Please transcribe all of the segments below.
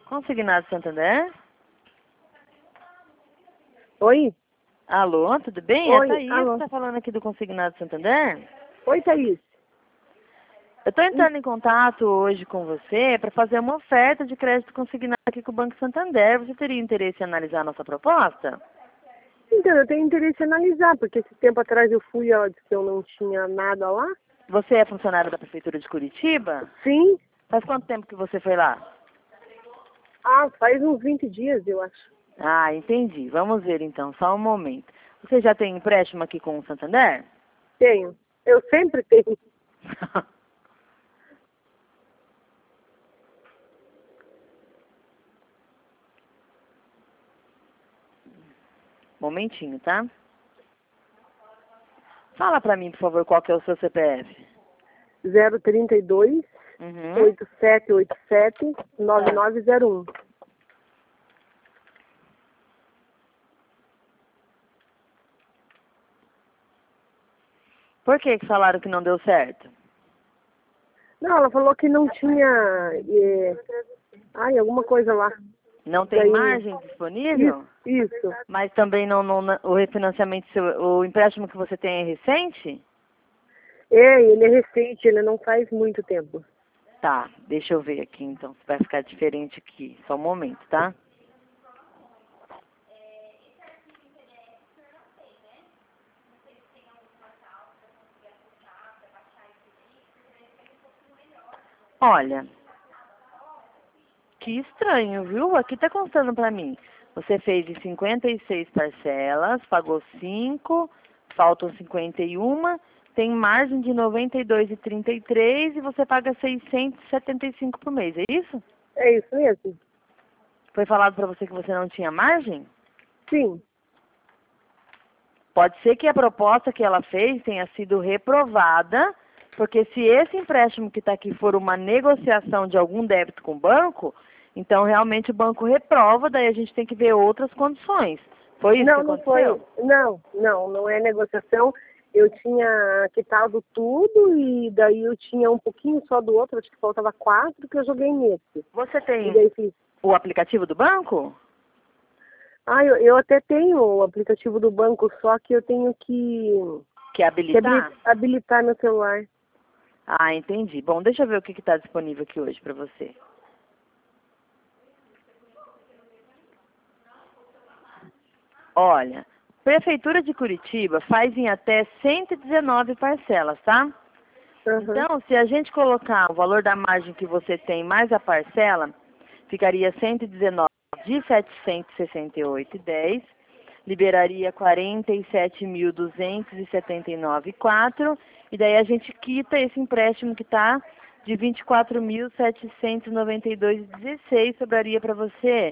Consignado Santander? Oi? Alô, tudo bem? Oi, É a Thaís alô. que tá falando aqui do Consignado Santander? Oi, Thaís. Eu tô entrando em contato hoje com você para fazer uma oferta de crédito consignado aqui com o Banco Santander. Você teria interesse em analisar a nossa proposta? Então, eu tenho interesse em analisar, porque esse tempo atrás eu fui, ela disse que eu não tinha nada lá. Você é funcionário da Prefeitura de Curitiba? Sim. Faz quanto tempo que você foi lá? Ah, faz uns 20 dias, eu acho. Ah, entendi. Vamos ver então, só um momento. Você já tem empréstimo aqui com o Santander? Tenho. Eu sempre tenho. Momentinho, tá? Fala pra mim, por favor, qual que é o seu CPF? 032 Uhum. 8787 9901. Por que que falaram que não deu certo? Não, ela falou que não tinha... alguma coisa lá. Não tem Daí- margem disponível? Isso. Mas também o refinanciamento, o empréstimo que você tem é recente? É, ele é recente, ele não faz muito tempo. Tá, deixa eu ver aqui então, se vai ficar diferente aqui. Só um momento, tá? Olha, que estranho, viu? Aqui tá constando pra mim. Você fez em 56 parcelas, pagou 5, faltam 51, tem margem de 92,33 e você paga 675 por mês, é isso? É isso mesmo? Foi falado pra você que você não tinha margem? Sim. Pode ser que a proposta que ela fez tenha sido reprovada, porque se esse empréstimo que está aqui for uma negociação de algum débito com o banco, então realmente o banco reprova, daí a gente tem que ver outras condições. Foi isso que Não foi. aconteceu? Não é negociação. Eu tinha quitado tudo e daí eu tinha um pouquinho só do outro, acho que faltava 4 que eu joguei nesse. Você E tem daí fiz. o aplicativo do banco? Eu até tenho o aplicativo do banco, só que eu tenho Que habilitar? habilitar meu celular. Ah, entendi. Bom, deixa eu ver o que está disponível aqui hoje para você. Olha, Prefeitura de Curitiba faz em até 119 parcelas, tá? Aham. Então, se a gente colocar o valor da margem que você tem mais a parcela, ficaria 119 de 768,10, liberaria 47.279,4 e daí a gente quita esse empréstimo que está de 24.792,16, sobraria para você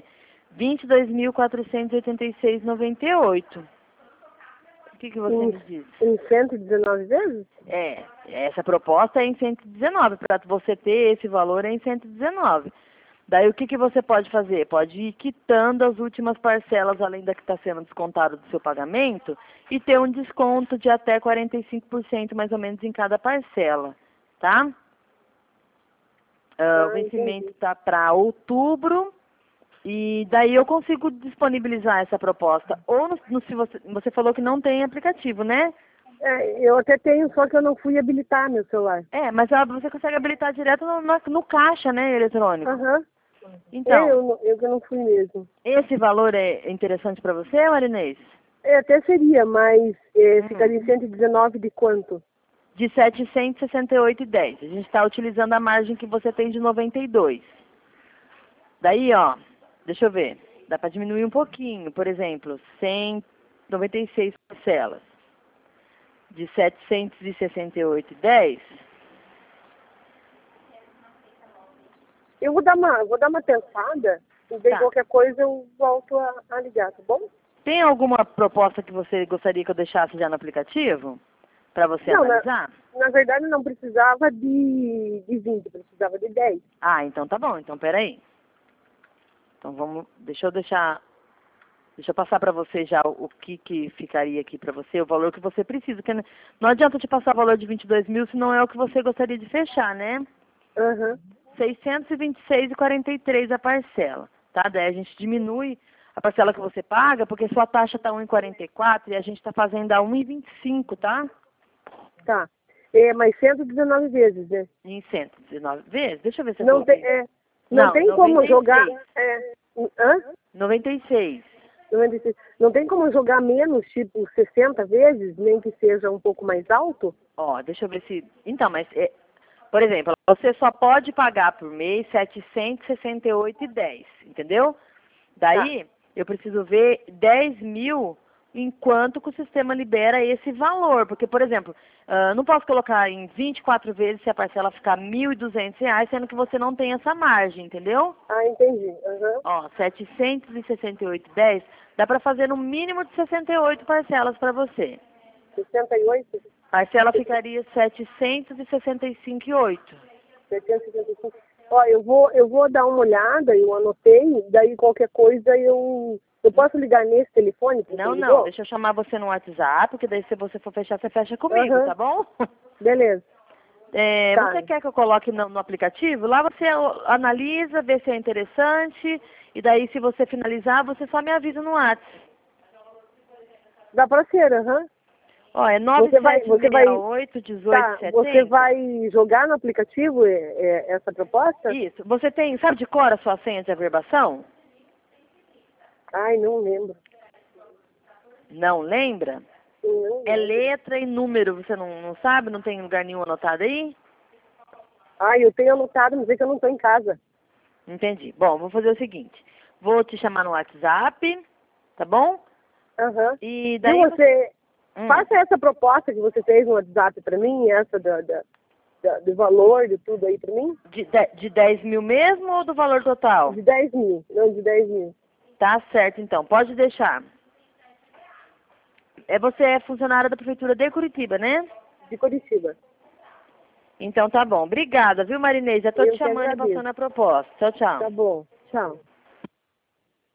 22.486,98. O que você me diz? Em 119 vezes? Essa proposta é em 119, para você ter esse valor é em 119. Daí o que você pode fazer? Pode ir quitando as últimas parcelas, além da que está sendo descontado do seu pagamento, e ter um desconto de até 45% mais ou menos em cada parcela, tá? O vencimento está para outubro, e daí eu consigo disponibilizar essa proposta. Ou se você falou que não tem aplicativo, né? Eu até tenho, só que eu não fui habilitar meu celular. Mas você consegue habilitar direto no caixa, né, eletrônico. Aham. Então, Eu que não fui mesmo. esse valor é interessante para você, Marinês? Até seria, mas ficaria em 119 de quanto? De 768,10. A gente está utilizando a margem que você tem de 92. Daí, ó, deixa eu ver. Dá para diminuir um pouquinho. Por exemplo, 196 parcelas de 768,10. Eu vou dar uma pensada e daí Tá. qualquer coisa eu volto a ligar, tá bom? Tem alguma proposta que você gostaria que eu deixasse já no aplicativo? Para você Não, analisar? na verdade não precisava de 20, precisava de 10. Ah, então tá bom. Então, peraí. Então, deixa eu passar para você já o que ficaria aqui para você, o valor que você precisa. Porque não adianta te passar o valor de 22 mil se não é o que você gostaria de fechar, né? Aham. 626,43 a parcela, tá? Daí a gente diminui a parcela que você paga, porque sua taxa está 1,44 e a gente está fazendo a 1,25, tá? Tá. Mas 119 vezes, né? Em 119 vezes? Deixa eu ver se eu Não coloquei. tem, não tem 96. como jogar... hã? 96. 96. Não tem como jogar menos, tipo, 60 vezes, nem que seja um pouco mais alto? Ó, deixa eu ver se... Então, mas, por exemplo, você só pode pagar por mês R$ 768,10, entendeu? Daí, eu preciso ver 10 mil enquanto que o sistema libera esse valor. Porque, por exemplo, não posso colocar em 24 vezes se a parcela ficar R$ 1.200, sendo que você não tem essa margem, entendeu? Ah, entendi. Uhum. Ó, 768,10, dá para fazer no mínimo de 68 parcelas para você. 68? Parcela ficaria 765,8. 765. Ó, eu vou dar uma olhada, eu anotei, daí qualquer coisa eu posso ligar nesse telefone? Não, deixa eu chamar você no WhatsApp, porque daí se você for fechar, você fecha comigo, tá bom? Beleza. Tá. Você quer que eu coloque no aplicativo? Lá você analisa, vê se é interessante, e daí se você finalizar, você só me avisa no WhatsApp. Dá pra ser, aham. Ó, é Você vai 9768-1870. Você vai jogar no aplicativo essa proposta? Isso. Você tem, sabe de cor a sua senha de averbação? Ai, não lembro. Não lembra? Não É lembro. letra e número, você não sabe? Não tem lugar nenhum anotado aí? Ai, eu tenho anotado, mas é que eu não tô em casa. Entendi. Bom, vou fazer o seguinte. Vou te chamar no WhatsApp, tá bom? Aham. E E daí você... Faça essa proposta que você fez no WhatsApp pra mim, essa do valor, de tudo aí pra mim. De 10 mil mesmo ou do valor total? De 10 mil, não, de 10 mil. Tá certo, então. Pode deixar. Você é funcionária da Prefeitura de Curitiba, né? De Curitiba. Então tá bom. Obrigada, viu, Marinês? Já tô te chamando e passando a proposta. Tchau, tchau. Tá bom. Tchau.